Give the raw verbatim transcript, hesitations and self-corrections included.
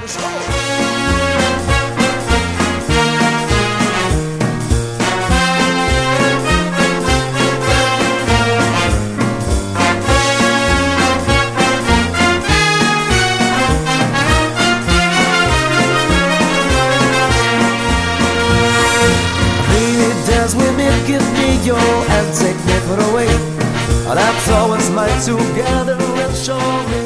Let's go. Give me your and take me far away. That's always my together and show me